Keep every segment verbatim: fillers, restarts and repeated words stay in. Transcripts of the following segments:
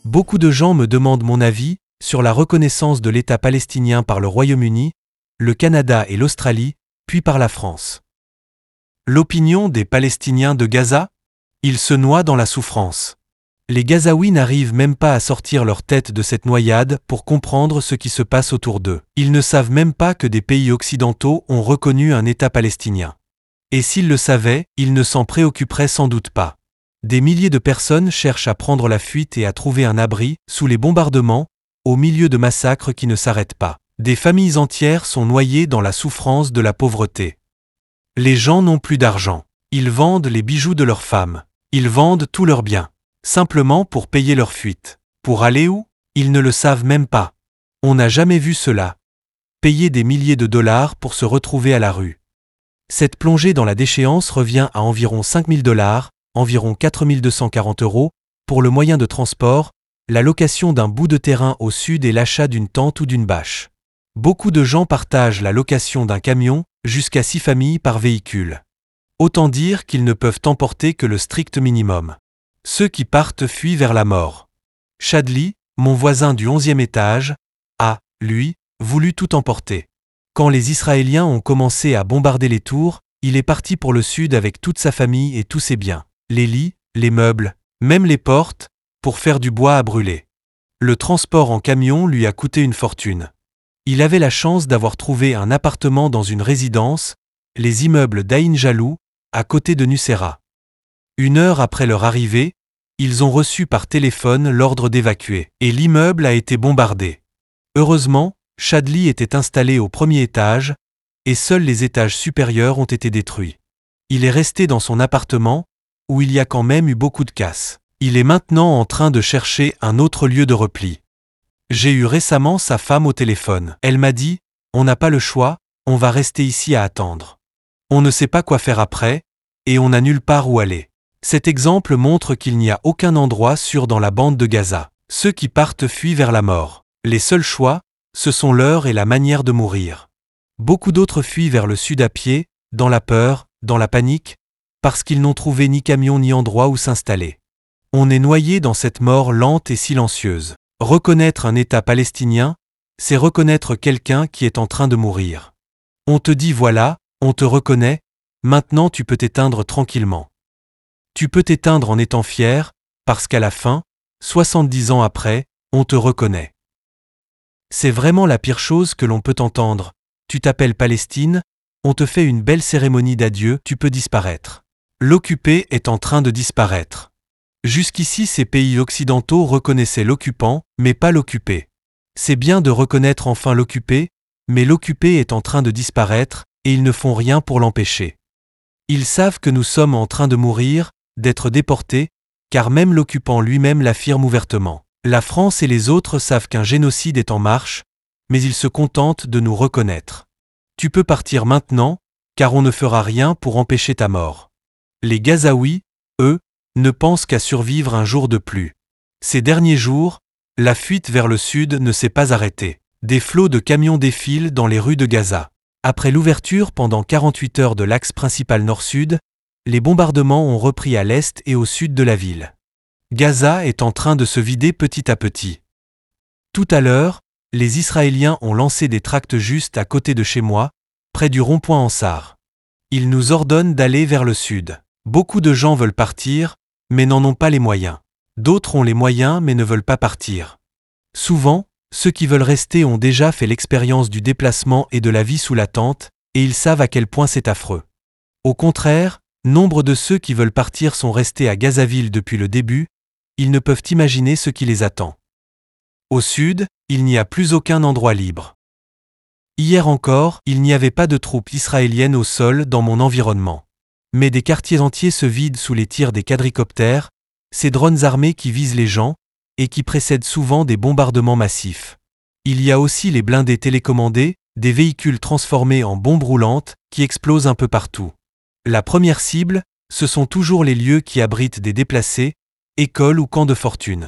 Beaucoup de gens me demandent mon avis sur la reconnaissance de l'État palestinien par le Royaume-Uni, le Canada et l'Australie, puis par la France. L'opinion des Palestiniens de Gaza? Ils se noient dans la souffrance. Les Gazaouis n'arrivent même pas à sortir leur tête de cette noyade pour comprendre ce qui se passe autour d'eux. Ils ne savent même pas que des pays occidentaux ont reconnu un État palestinien. Et s'ils le savaient, ils ne s'en préoccuperaient sans doute pas. Des milliers de personnes cherchent à prendre la fuite et à trouver un abri, sous les bombardements, au milieu de massacres qui ne s'arrêtent pas. Des familles entières sont noyées dans la souffrance de la pauvreté. Les gens n'ont plus d'argent. Ils vendent les bijoux de leurs femmes. Ils vendent tous leurs biens. Simplement pour payer leur fuite. Pour aller où? Ils ne le savent même pas. On n'a jamais vu cela. Payer des milliers de dollars pour se retrouver à la rue. Cette plongée dans la déchéance revient à environ cinq mille dollars, environ quatre mille deux cent quarante euros, pour le moyen de transport, la location d'un bout de terrain au sud et l'achat d'une tente ou d'une bâche. Beaucoup de gens partagent la location d'un camion, jusqu'à six familles par véhicule. Autant dire qu'ils ne peuvent emporter que le strict minimum. Ceux qui partent fuient vers la mort. Chadli, mon voisin du onzième étage, a, lui, voulu tout emporter. Quand les Israéliens ont commencé à bombarder les tours, il est parti pour le sud avec toute sa famille et tous ses biens. Les lits, les meubles, même les portes, pour faire du bois à brûler. Le transport en camion lui a coûté une fortune. Il avait la chance d'avoir trouvé un appartement dans une résidence, les immeubles d'Aïn Jalou, à côté de Nusséra. Une heure après leur arrivée, ils ont reçu par téléphone l'ordre d'évacuer, et l'immeuble a été bombardé. Heureusement, Chadli était installé au premier étage, et seuls les étages supérieurs ont été détruits. Il est resté dans son appartement, où il y a quand même eu beaucoup de casse. Il est maintenant en train de chercher un autre lieu de repli. J'ai eu récemment sa femme au téléphone. Elle m'a dit « On n'a pas le choix, on va rester ici à attendre. On ne sait pas quoi faire après, et on n'a nulle part où aller. » Cet exemple montre qu'il n'y a aucun endroit sûr dans la bande de Gaza. Ceux qui partent fuient vers la mort. Les seuls choix, ce sont l'heure et la manière de mourir. Beaucoup d'autres fuient vers le sud à pied, dans la peur, dans la panique, parce qu'ils n'ont trouvé ni camion ni endroit où s'installer. On est noyé dans cette mort lente et silencieuse. Reconnaître un État palestinien, c'est reconnaître quelqu'un qui est en train de mourir. On te dit voilà, on te reconnaît, maintenant tu peux t'éteindre tranquillement. Tu peux t'éteindre en étant fier, parce qu'à la fin, soixante-dix ans après, on te reconnaît. C'est vraiment la pire chose que l'on peut entendre. Tu t'appelles Palestine, on te fait une belle cérémonie d'adieu, tu peux disparaître. L'occupé est en train de disparaître. Jusqu'ici, ces pays occidentaux reconnaissaient l'occupant, mais pas l'occupé. C'est bien de reconnaître enfin l'occupé, mais l'occupé est en train de disparaître, et ils ne font rien pour l'empêcher. Ils savent que nous sommes en train de mourir, d'être déportés, car même l'occupant lui-même l'affirme ouvertement. La France et les autres savent qu'un génocide est en marche, mais ils se contentent de nous reconnaître. Tu peux partir maintenant, car on ne fera rien pour empêcher ta mort. Les Gazaouis, eux, ne pensent qu'à survivre un jour de plus. Ces derniers jours, la fuite vers le sud ne s'est pas arrêtée. Des flots de camions défilent dans les rues de Gaza. Après l'ouverture pendant quarante-huit heures de l'axe principal nord-sud, les bombardements ont repris à l'est et au sud de la ville. Gaza est en train de se vider petit à petit. Tout à l'heure, les Israéliens ont lancé des tracts juste à côté de chez moi, près du rond-point Ansar. Ils nous ordonnent d'aller vers le sud. Beaucoup de gens veulent partir, mais n'en ont pas les moyens. D'autres ont les moyens mais ne veulent pas partir. Souvent, ceux qui veulent rester ont déjà fait l'expérience du déplacement et de la vie sous la tente, et ils savent à quel point c'est affreux. Au contraire, nombre de ceux qui veulent partir sont restés à Gazaville depuis le début, ils ne peuvent imaginer ce qui les attend. Au sud, il n'y a plus aucun endroit libre. Hier encore, il n'y avait pas de troupes israéliennes au sol dans mon environnement. Mais des quartiers entiers se vident sous les tirs des quadricoptères, ces drones armés qui visent les gens, et qui précèdent souvent des bombardements massifs. Il y a aussi les blindés télécommandés, des véhicules transformés en bombes roulantes, qui explosent un peu partout. La première cible, ce sont toujours les lieux qui abritent des déplacés, écoles ou camps de fortune.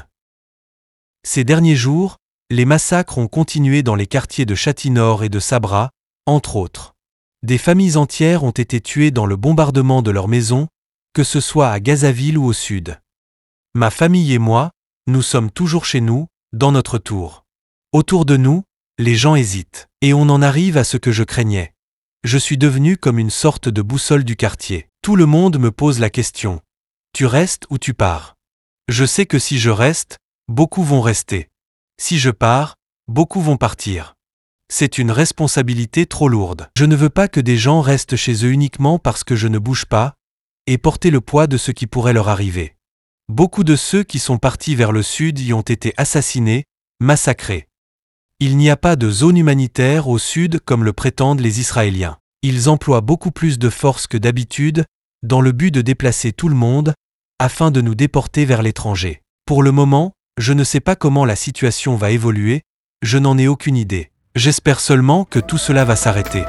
Ces derniers jours, les massacres ont continué dans les quartiers de Châtinor et de Sabra, entre autres. Des familles entières ont été tuées dans le bombardement de leurs maisons, que ce soit à Gazaville ou au sud. Ma famille et moi, nous sommes toujours chez nous, dans notre tour. Autour de nous, les gens hésitent. Et on en arrive à ce que je craignais. Je suis devenu comme une sorte de boussole du quartier. Tout le monde me pose la question. Tu restes ou tu pars? Je sais que si je reste, beaucoup vont rester. Si je pars, beaucoup vont partir. C'est une responsabilité trop lourde. Je ne veux pas que des gens restent chez eux uniquement parce que je ne bouge pas, et porter le poids de ce qui pourrait leur arriver. Beaucoup de ceux qui sont partis vers le sud y ont été assassinés, massacrés. Il n'y a pas de zone humanitaire au sud comme le prétendent les Israéliens. Ils emploient beaucoup plus de force que d'habitude, dans le but de déplacer tout le monde, afin de nous déporter vers l'étranger. Pour le moment, je ne sais pas comment la situation va évoluer, je n'en ai aucune idée. J'espère seulement que tout cela va s'arrêter.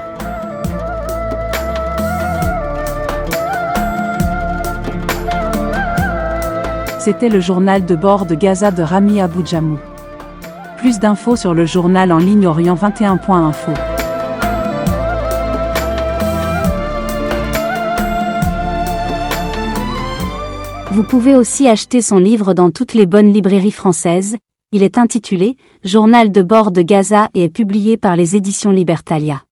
C'était le journal de bord de Gaza de Rami Abou-Jamou. Plus d'infos sur le journal en ligne orient vingt et un point info. Vous pouvez aussi acheter son livre dans toutes les bonnes librairies françaises. Il est intitulé « Journal de bord de Gaza » et est publié par les éditions Libertalia.